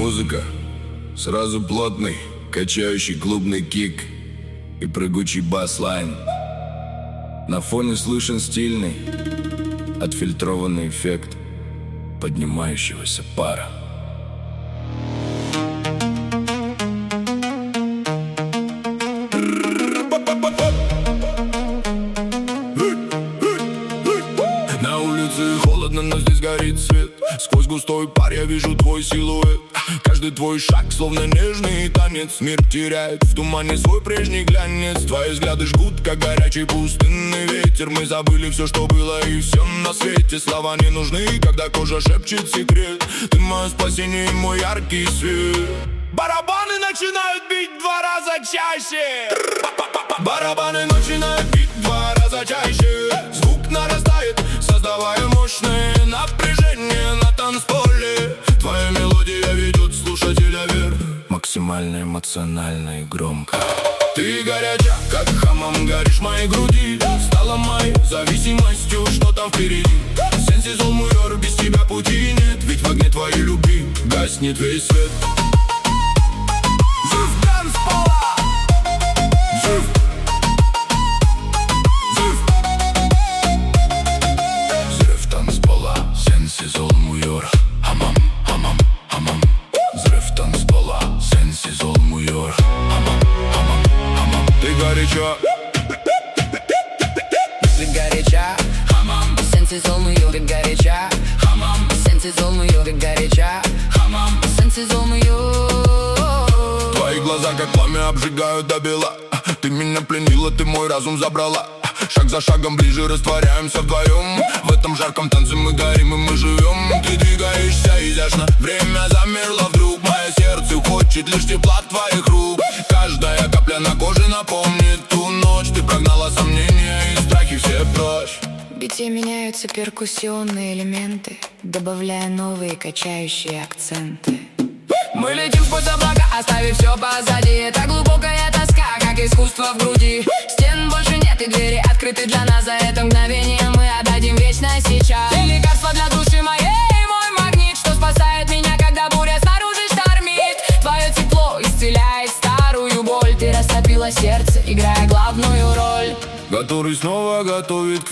музыка, сразу плотный, качающий клубный кик и прыгучий бас-лайн. На фоне слышен стильный, отфильтрованный эффект поднимающегося пара. На улице холодно, но здесь горит свет. Сквозь густой пар я вижу твой силуэт. Каждый твой шаг, словно нежный танец. Мир теряет в тумане свой прежний глянец. Твои взгляды жгут, как горячий пустынный ветер. Мы забыли все, что было, и все на свете. Слова не нужны, когда кожа шепчет секрет. Ты мое спасение и мой яркий свет. Барабаны начинают бить 2 раза чаще. Барабаны начинают бить 2 раза чаще. Звук нарастает, создавая мощное напряжение на танцполе. Твоя мелодия ведет слушателя вверх, максимально эмоционально и громко. Ты горяча, как хамам, горишь в моей груди. Стала моей зависимостью, что там впереди. Сенсизол муйор, без тебя пути нет. Ведь в огне твоей любви гаснет весь свет. Взрыв танцпола, взрыв. Взрыв танцпола, сенсизол муйор. Хамам, хамам, хамам. Взрыв танцпола, сенсизол муйор. Хамам, хамам, хамам. Ты горяча, ты горяча, хамам. Сенсизол муйор, ты горяча, хамам. Сенсизол муйор, ты горяча, хамам. Сенсизол муйор. Твои глаза, как пламя, обжигают до бела. Ты меня пленила, ты мой разум забрала. Шаг за шагом ближе растворяемся вдвоем. В этом жарком танце мы горим и мы живем. Ты двигаешься изящно, время замерло вдруг. Мое сердце хочет лишь тепла твоих рук. Каждая капля на коже напомнит ту ночь. Ты прогнала сомнения и страхи все прочь. В бите меняются перкуссионные элементы, добавляя новые качающие акценты. Мы летим сквозь облака, оставив все позади. Это глубокая тоска, как искусство в груди. Стен больше нет и двери открыты для нас. За это мгновение мы отдадим вечно сейчас. Ты лекарство для души моей, мой магнит, что спасает меня, когда буря снаружи штормит. Твое тепло исцеляет старую боль. Ты растопила сердце, играя главную роль. Который снова готовит к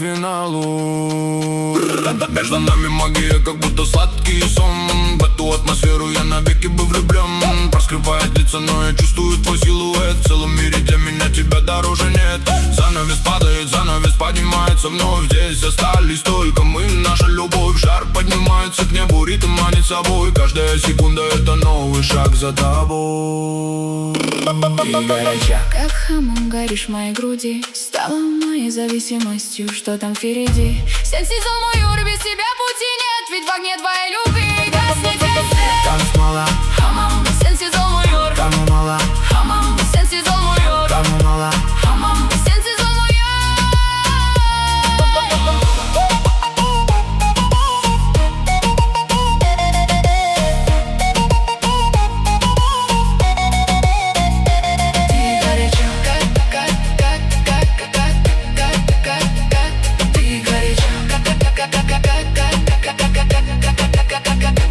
финалу. Между нами магия, как будто сладкий сон. В эту атмосферу я навеки бы влюблен. Проскрывает лица, но я чувствую твой силуэт. В целом мире для меня тебя дороже нет. Занавес падает, занавес поднимается вновь. Здесь остались только мы, наша любовь. Жар поднимается к небу, ритм манит собой. Каждая секунда — это новый шаг за тобой. Ты горяча, как хамам, горишь в моей груди. Стала моей зависимостью, что там впереди. Сенсизол муйор, без тебя пути нет. Ведь в огне твоей любви гаснет весь свет. Танцпола, хамам, сенсизол муйор. камумала, Хамам, сенсизол муйор. камумала. Хамам, сенсизол муйор.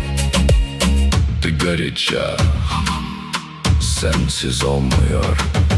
Ты горяча, сенсизол муйор.